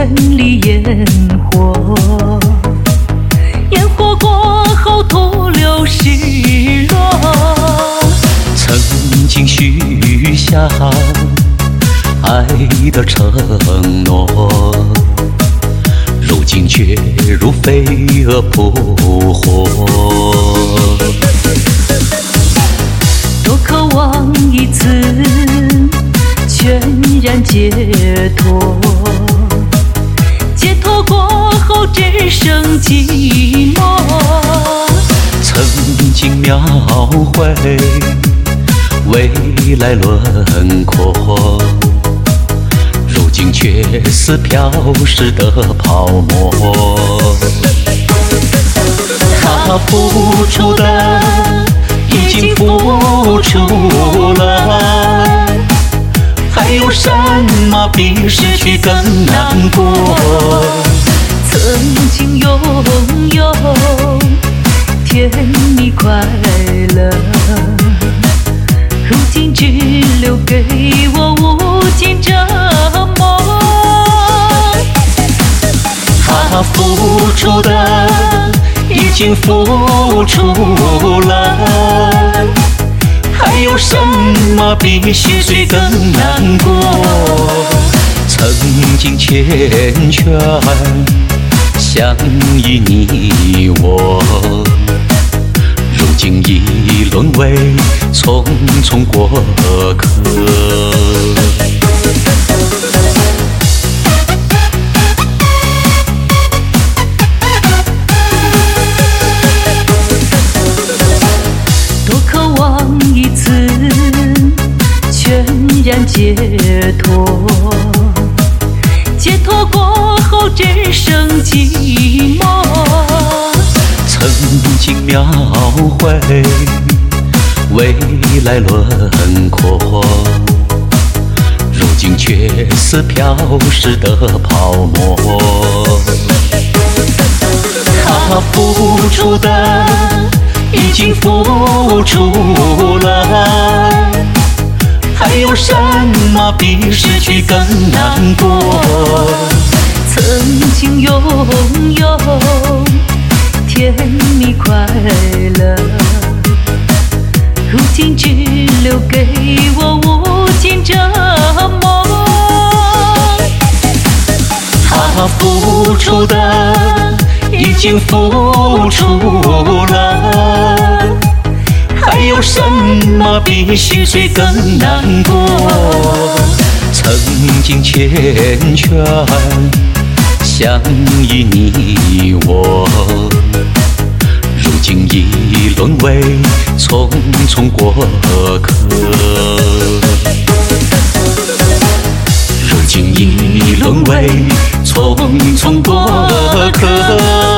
千里烟火，烟火过后徒留失落。 曾经许下爱的承诺，如今却如飞蛾扑火。 多渴望一次全然解脱，解脱过后只剩寂寞。 曾经描绘未来轮廓，如今却似飘逝的泡沫。他付出的已经付出了，还有什么比失去更难过？ 曾经拥有甜蜜快乐，如今只留给我无尽折磨。 他付出的已经付出了，还有什么比心碎更难过？曾经缱绻相依你我，如今已沦为匆匆过客。 多渴望一次全然解脱，解脱过后只剩寂寞。 曾经描绘未来轮廓，如今却似飘逝的泡沫。他付出的已经付出了，还有什么比失去更难过？ 曾经拥有甜蜜快乐，如今只留给我无尽折磨。 他付出的已经付出了，还有什么比心碎更难过？曾经缱绻相依你我，如今已沦为匆匆过客。如今已沦为匆匆过客。